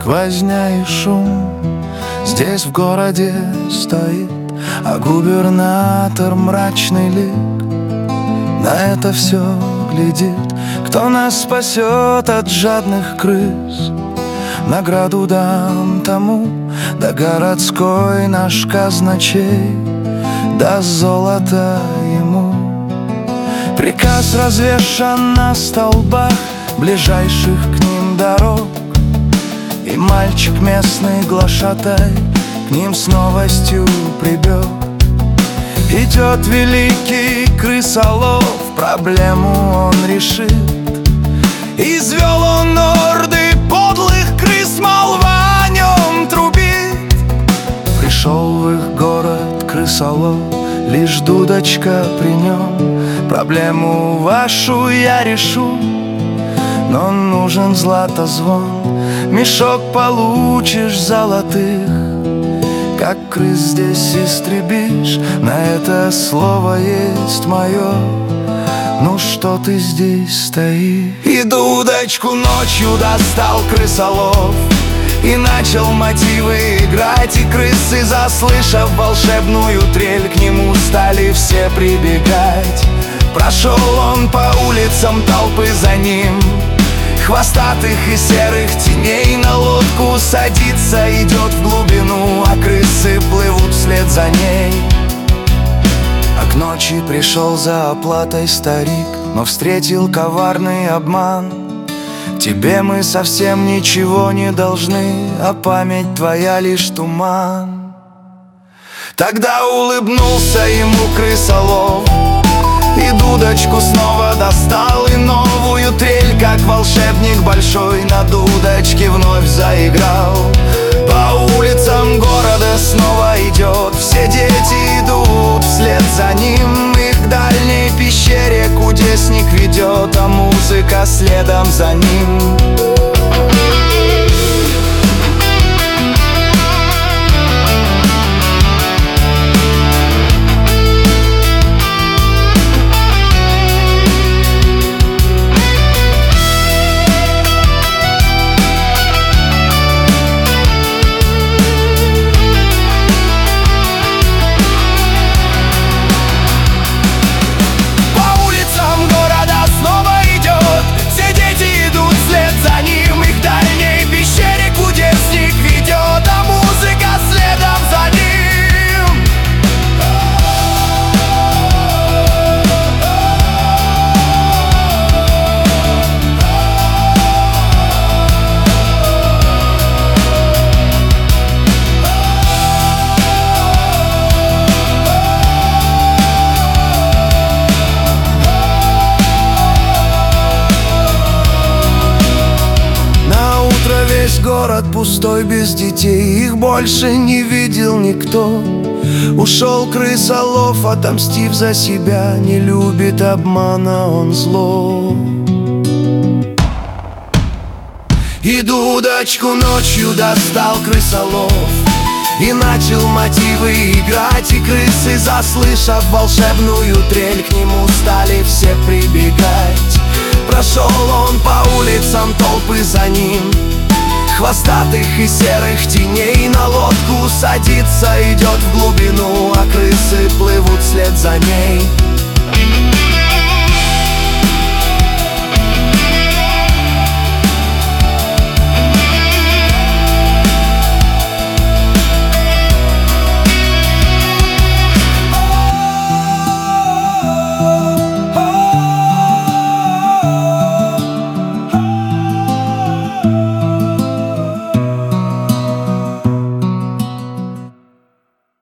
возня и шум. Здесь в городе стоит, а губернатор мрачный лик на это все глядит. Кто нас спасет от жадных крыс? Награду дам тому, да городской наш казначей даст золото ему. Приказ развешан на столбах ближайших к ним дорог, и мальчик местный глашатай к ним с новостью прибег. Идет великий крысолов, проблему он решит. Извел он орды подлых крыс, молва о нем трубит. Пришел в их город крысолов, лишь дудочка при нем. Проблему вашу я решу, но нужен златозвон. Мешок получишь золотых, как крыс здесь истребишь. На это слово есть мое. Ну что ты здесь стоишь? И дудочку ночью достал крысолов и начал мотивы играть. И крысы, заслышав волшебную трель, к нему стали все прибегать. Прошел он по улицам, толпы за ним, хвостатых и серых теней. На лодку садится, идет в глубину, а крысы плывут вслед за ней. А к ночи пришел за оплатой старик, но встретил коварный обман. Тебе мы совсем ничего не должны, а память твоя лишь туман. Тогда улыбнулся ему крысолов и дудочку снова достал, и новую трель, как волшебник большой, на дудочке вновь заиграл. По улицам города снова идет, все дети идут вслед за ним. Их к дальней пещере кудесник ведет, а музыка следом за ним. Город пустой, без детей, их больше не видел никто. Ушел крысолов, отомстив за себя, не любит обмана, он зло. И дудочку ночью достал крысолов и начал мотивы играть. И крысы, заслышав волшебную трель, к нему стали все прибегать. Прошел он по улицам, толпы за ним, хвостатых и серых теней. На лодку садится, идет в глубину, а крысы плывут вслед за ней.